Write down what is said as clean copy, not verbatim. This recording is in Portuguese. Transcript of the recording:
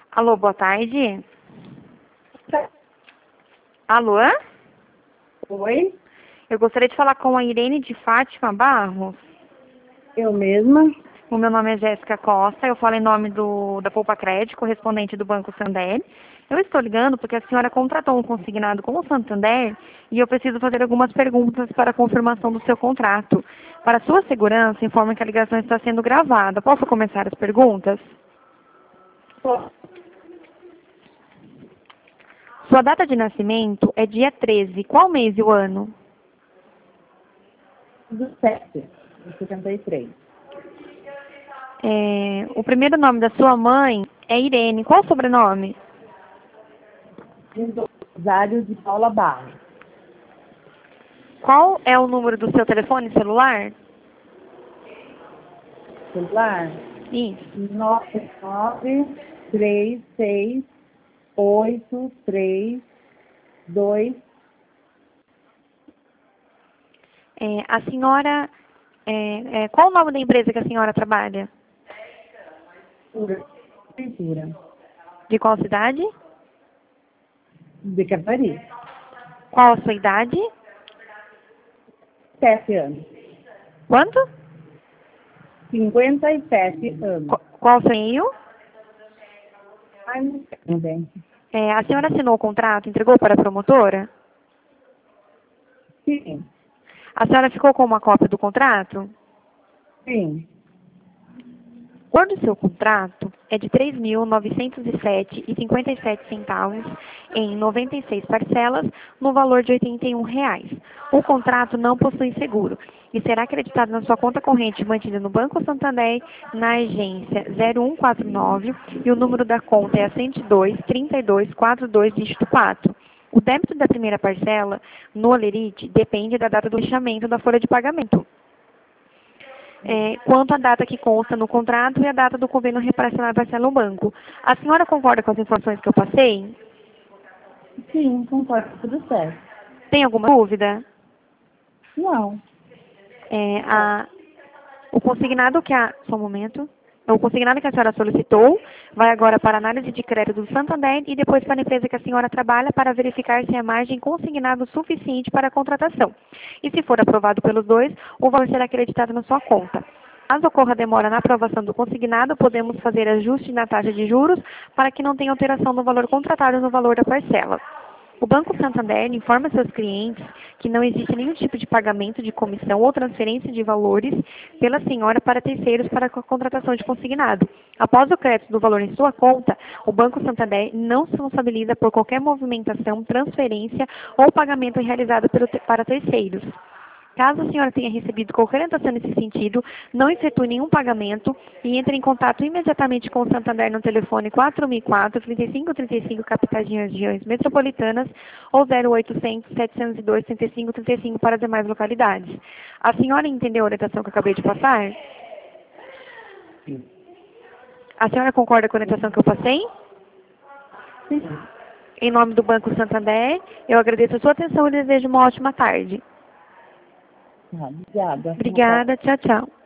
Alô, boa tarde. Alô? Oi, Eu gostaria de falar com a Irene de Fátima Barros. eu mesma. O meu nome é Jéssica Costa, eu falo em nome da Poupa Crédito, correspondente do Banco Santander. Eu estou ligando porque a senhora contratou um consignado com o Santander e eu preciso fazer algumas perguntas para a confirmação do seu contrato. Para sua segurança, informo que a ligação está sendo gravada. Posso começar as perguntas? Sua data de nascimento é dia 13. Qual mês e o ano? Do 7, de 73. O primeiro nome da sua mãe é Irene. Qual o sobrenome? Rosário de Paula Barros. Qual é o número do seu telefone celular? Celular Isso. 9368332. A senhora... qual o nome da empresa que a senhora trabalha? Prefeitura De qual cidade? de Cavari. Qual a sua idade? 7 anos. Quanto? 57 anos. Qual o seu e-mail? Ai, não sei bem. A senhora assinou o contrato, entregou para a promotora? Sim, A senhora ficou com uma cópia do contrato? sim. O valor do seu contrato é de R$ 3.907,57 em 96 parcelas, no valor de R$ 81. O contrato não possui seguro e será acreditado na sua conta corrente mantida no Banco Santander, na agência 0149, e o número da conta é a 102-3242, dígito 4. O débito da primeira parcela no Olerite depende da data do fechamento da folha de pagamento. Quanto à data que consta no contrato e a data do convênio reparacional parcela no banco. A senhora concorda com as informações que eu passei? Sim, concordo, tudo certo. Tem alguma dúvida? Não. O consignado que a... Só um momento. O consignado que a senhora solicitou vai agora para a análise de crédito do Santander e depois para a empresa que a senhora trabalha para verificar se a margem consignado suficiente para a contratação. E se for aprovado pelos dois, o valor será acreditado na sua conta. Caso ocorra demora na aprovação do consignado, podemos fazer ajuste na taxa de juros para que não tenha alteração no valor contratado no valor da parcela. O Banco Santander informa seus clientes que não existe nenhum tipo de pagamento de comissão ou transferência de valores pela senhora para terceiros para a contratação de consignado. Após o crédito do valor em sua conta, o Banco Santander não se responsabiliza por qualquer movimentação, transferência ou pagamento realizado para terceiros. Caso a senhora tenha recebido qualquer orientação nesse sentido, não efetue nenhum pagamento e entre em contato imediatamente com o Santander no telefone 4004-3535, capitais de regiões metropolitanas, ou 0800-702-3535 para demais localidades. A senhora entendeu a orientação que eu acabei de passar? Sim. A senhora concorda com a orientação que eu passei? Sim. Em nome do Banco Santander, eu agradeço a sua atenção e desejo uma ótima tarde. Obrigada. Obrigada, tchau, tchau.